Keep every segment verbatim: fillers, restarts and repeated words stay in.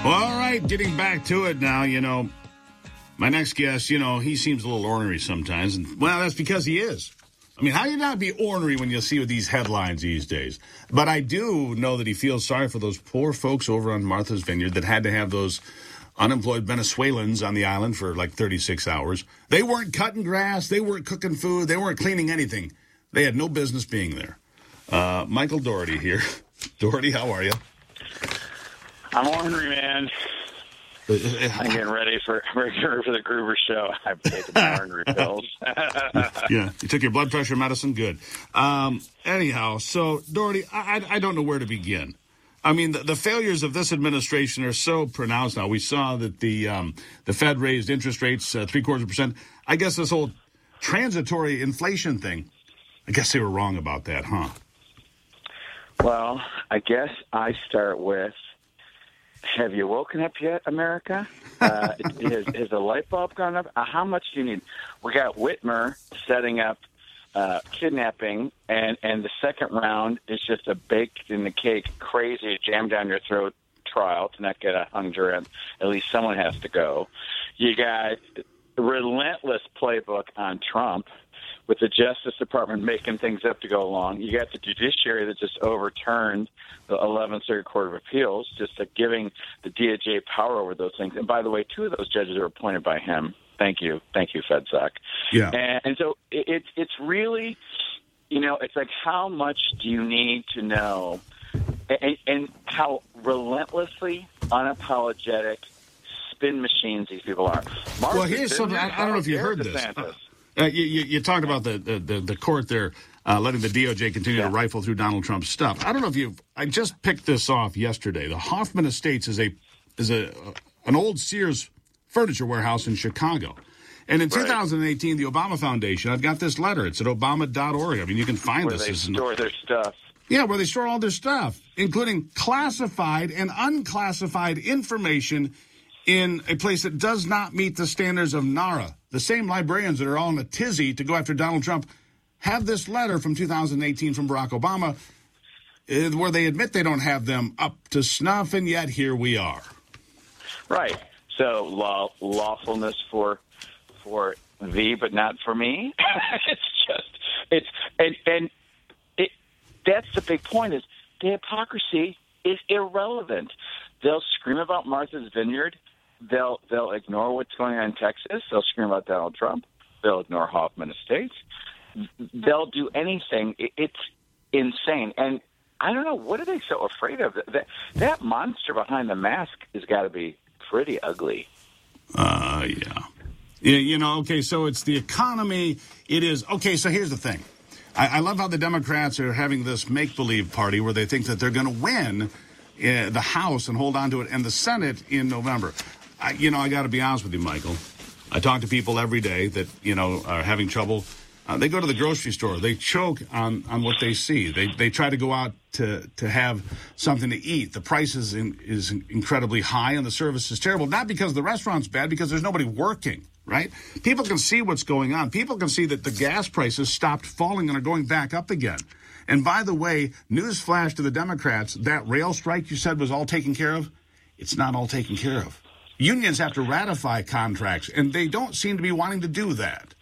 Well, all right, getting back to it now, you know, my next guest, you know, he seems a little ornery sometimes. And, well, that's because he is. I mean, how do you not be ornery when you see these headlines these days? But I do know that he feels sorry for those poor folks over on Martha's Vineyard that had to have those unemployed Venezuelans on the island for like thirty-six hours. They weren't cutting grass. They weren't cooking food. They weren't cleaning anything. They had no business being there. Uh, Michael Dougherty here. Dougherty, how are you? I'm ornery, man. I'm getting ready for for the Gruber show. I've taken my ornery pills. Yeah, you took your blood pressure medicine? Good. Um, anyhow, so, Dougherty, I, I, I don't know where to begin. I mean, the, the failures of this administration are so pronounced now. We saw that the um, the Fed raised interest rates uh, three-quarters of a percent. I guess this whole transitory inflation thing, I guess they were wrong about that, huh? Well, I guess I start with, have you woken up yet, America? Uh, has, has the light bulb gone up? Uh, how much do you need? We got Whitmer setting up uh, kidnapping, and, and the second round is just a baked-in-the-cake, crazy, jam-down-your-throat trial to not get a hung jury. At least someone has to go. You got relentless playbook on Trump, with the Justice Department making things up to go along. You got the judiciary that just overturned the eleventh Circuit Court of Appeals, just uh, giving the D O J power over those things. And by the way, two of those judges are appointed by him. Thank you. Thank you, FedSoc. Yeah. And, and so it, it's it's really, you know, it's like how much do you need to know and, and how relentlessly unapologetic spin machines these people are. Martha well, here's something. I, I don't know if you heard this. Uh, Uh, you, you, you talked about the, the, the court there uh, letting the D O J continue yeah. to rifle through Donald Trump's stuff. I don't know if you've – I just picked this off yesterday. The Hoffman Estates is a is a an old Sears furniture warehouse in Chicago. And in right. two thousand eighteen, the Obama Foundation – I've got this letter. It's at obama dot org. I mean, you can find where this. Where they store their stuff. Yeah, where they store all their stuff, including classified and unclassified information in a place that does not meet the standards of NARA. The same librarians that are all in a tizzy to go after Donald Trump have this letter from two thousand eighteen from Barack Obama uh, where they admit they don't have them up to snuff, and yet here we are. Right. So law, lawfulness for for thee, but not for me. It's just it's and and it, that's the big point is the hypocrisy is irrelevant. They'll scream about Martha's Vineyard. They'll they'll ignore what's going on in Texas. They'll scream about Donald Trump. They'll ignore Hoffman Estates. They'll do anything. It's insane. And I don't know, what are they so afraid of? That that monster behind the mask has got to be pretty ugly. Uh, yeah. yeah. You know, okay, so it's the economy. It is. Okay, so here's the thing. I, I love how the Democrats are having this make-believe party where they think that they're going to win uh, the House and hold on to it, and the Senate in November. I, you know, I got to be honest with you, Michael. I talk to people every day that, you know, are having trouble. Uh, they go to the grocery store. They choke on, on what they see. They they try to go out to, to have something to eat. The price is, in, is incredibly high and the service is terrible. Not because the restaurant's bad, because there's nobody working, right? People can see what's going on. People can see that the gas prices stopped falling and are going back up again. And by the way, newsflash to the Democrats, that rail strike you said was all taken care of, it's not all taken care of. Unions have to ratify contracts, and they don't seem to be wanting to do that.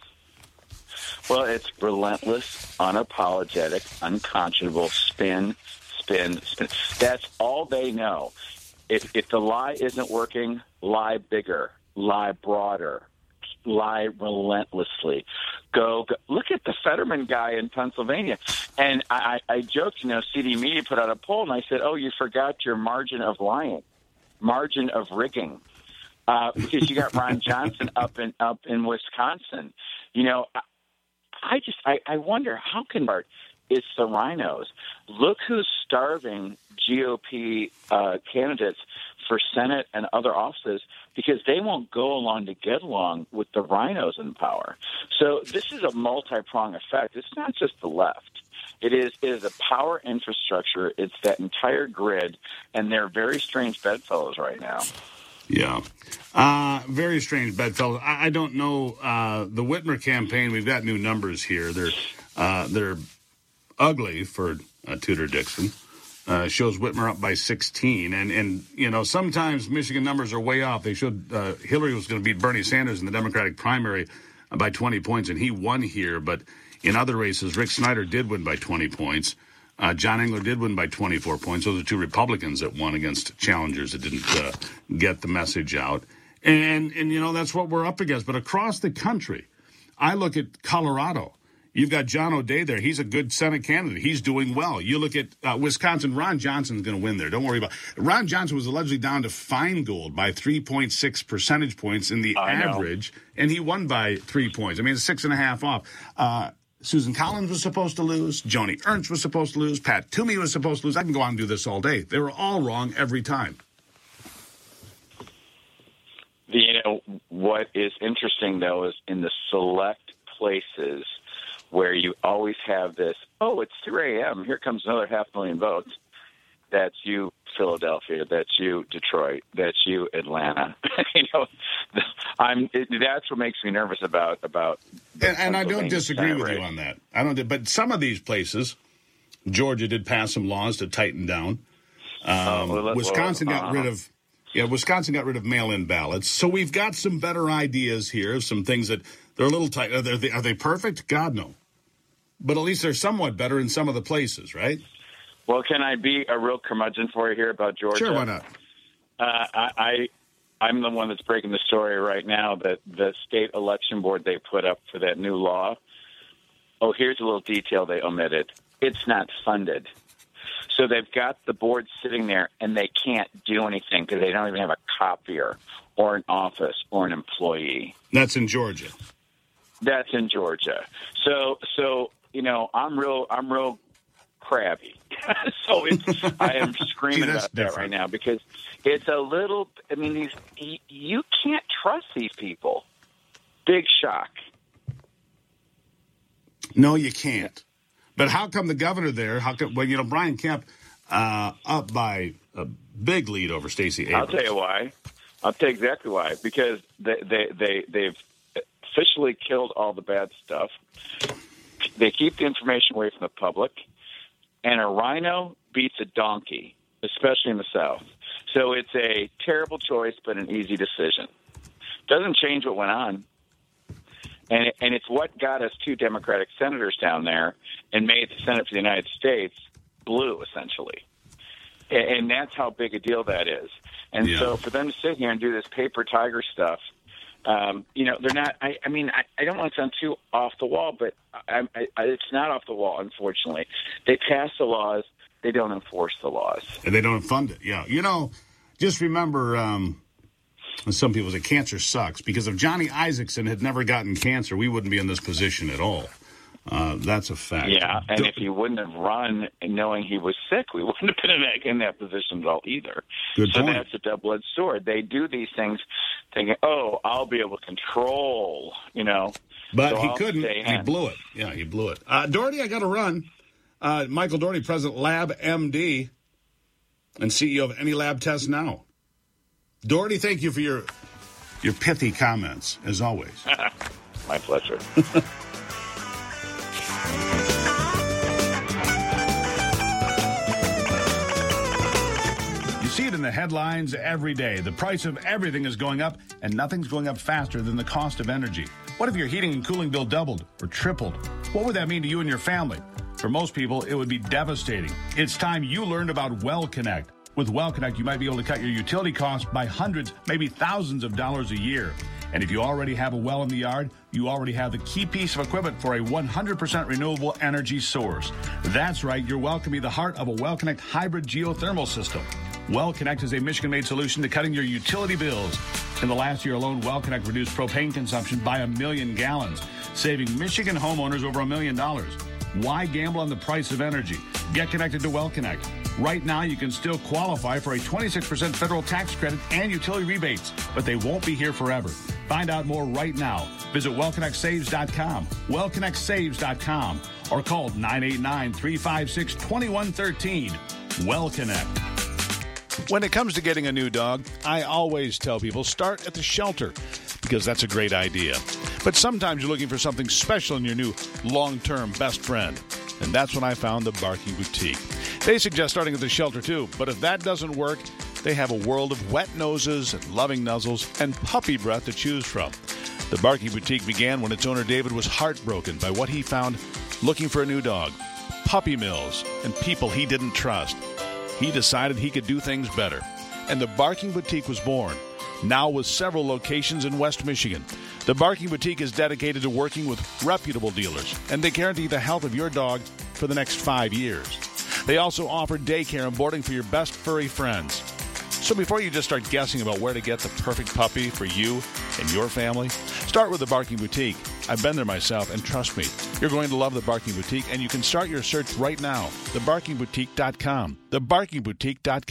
Well, it's relentless, unapologetic, unconscionable spin, spin, spin. That's all they know. If, if the lie isn't working, lie bigger, lie broader, lie relentlessly. Go, go. Look at the Fetterman guy in Pennsylvania. And I, I joked, you know, C D Media put out a poll, and I said, oh, you forgot your margin of lying, margin of rigging. Uh, because you got Ron Johnson up in up in Wisconsin. You know, I, I just I, I wonder how can Bart it's the rhinos. Look who's starving G O P uh, candidates for Senate and other offices because they won't go along to get along with the rhinos in power. So this is a multi-pronged effect. It's not just the left. It is it is a power infrastructure. It's that entire grid, and they're very strange bedfellows right now. Yeah. Uh, very strange bedfellows. I, I don't know. Uh, the Whitmer campaign, we've got new numbers here. They're uh, they're ugly for uh, Tudor Dixon. uh, shows Whitmer up by sixteen. And, and, you know, sometimes Michigan numbers are way off. They showed uh, Hillary was going to beat Bernie Sanders in the Democratic primary by twenty points, and he won here. But in other races, Rick Snyder did win by twenty points. Uh, John Engler did win by twenty-four points. Those are two Republicans that won against challengers that didn't uh, get the message out. And, and, you know, that's what we're up against. But across the country, I look at Colorado. You've got John O'Day there. He's a good Senate candidate. He's doing well. You look at uh, Wisconsin. Ron Johnson's going to win there. Don't worry about it. Ron Johnson was allegedly down to Feingold by three point six percentage points in the I average, know. And he won by three points. I mean, it's six and a half off. Uh, Susan Collins was supposed to lose. Joni Ernst was supposed to lose. Pat Toomey was supposed to lose. I can go on and do this all day. They were all wrong every time. The, you know, what is interesting, though, is in the select places where you always have this, oh, it's three a.m., here comes another half million votes. That's you, Philadelphia. That's you, Detroit. That's you, Atlanta. you know, I'm. It, that's what makes me nervous about about. And, and I don't disagree with race. you on that. I don't. But some of these places, Georgia did pass some laws to tighten down. Um, uh, well, Wisconsin well, uh, got rid of. Yeah, Wisconsin got rid of mail-in ballots. So we've got some better ideas here. Some things that they're a little tight. Are they, are they perfect? God, no. But at least they're somewhat better in some of the places, right? Well, can I be a real curmudgeon for you here about Georgia? Sure, why not? Uh, I, I, I'm the one that's breaking the story right now that the state election board they put up for that new law. Oh, here's a little detail they omitted. It's not funded. So they've got the board sitting there, and they can't do anything because they don't even have a copier or an office or an employee. That's in Georgia. That's in Georgia. So, so you know, I'm real. I'm real crabby. so it's, I am screaming Gee, about different. that right now because it's a little. I mean, these you can't trust these people. Big shock. No, you can't. But how come the governor there? How come? Well, you know, Brian Kemp uh, up by a big lead over Stacey Abrams. I'll tell you why. I'll tell you exactly why. Because they they they they've officially killed all the bad stuff. They keep the information away from the public, and a rhino beats a donkey, especially in the South. So it's a terrible choice, but an easy decision. Doesn't change what went on. And, it, and it's what got us two Democratic senators down there and made the Senate for the United States blue, essentially. And, and that's how big a deal that is. And yeah. so for them to sit here and do this paper tiger stuff, um, you know, they're not, I, I mean, I, I don't want to sound too off the wall, but I, I, I, it's not off the wall, unfortunately. They pass the laws. They don't enforce the laws. And they don't fund it, yeah. You know, just remember... Um some people say cancer sucks, because if Johnny Isaacson had never gotten cancer, we wouldn't be in this position at all. Uh, that's a fact. Yeah, and Do- if he wouldn't have run knowing he was sick, we wouldn't have been in that, in that position at all either. Good so point. That's a double-edged sword. They do these things thinking, oh, I'll be able to control, you know. But so he I'll couldn't. He blew it. Yeah, he blew it. Uh, Doherty, I got to run. Uh, Michael Doherty, President Lab M D and C E O of Any Lab Test Now. Doherty, thank you for your your pithy comments, as always. My pleasure. You see it in the headlines every day. The price of everything is going up, and nothing's going up faster than the cost of energy. What if your heating and cooling bill doubled or tripled? What would that mean to you and your family? For most people, it would be devastating. It's time you learned about WellConnect. With WellConnect, you might be able to cut your utility costs by hundreds, maybe thousands of dollars a year. And if you already have a well in the yard, you already have the key piece of equipment for a one hundred percent renewable energy source. That's right, your well can be the heart of a WellConnect hybrid geothermal system. WellConnect is a Michigan-made solution to cutting your utility bills. In the last year alone, WellConnect reduced propane consumption by a million gallons, saving Michigan homeowners over a million dollars. Why gamble on the price of energy? Get connected to WellConnect. Right now, you can still qualify for a twenty-six percent federal tax credit and utility rebates, but they won't be here forever. Find out more right now. Visit well connect saves dot com, well connect saves dot com, or call nine eight nine, three five six, two one one three. WellConnect. When it comes to getting a new dog, I always tell people start at the shelter, because that's a great idea. But sometimes you're looking for something special in your new long-term best friend. And that's when I found the Barking Boutique. They suggest starting at the shelter, too. But if that doesn't work, they have a world of wet noses and loving nuzzles and puppy breath to choose from. The Barking Boutique began when its owner, David, was heartbroken by what he found looking for a new dog. Puppy mills and people he didn't trust. He decided he could do things better. And the Barking Boutique was born, now with several locations in West Michigan. The Barking Boutique is dedicated to working with reputable dealers, and they guarantee the health of your dog for the next five years. They also offer daycare and boarding for your best furry friends. So before you just start guessing about where to get the perfect puppy for you and your family, start with the Barking Boutique. I've been there myself, and trust me, you're going to love the Barking Boutique, and you can start your search right now. the barking boutique dot com. the barking boutique dot com.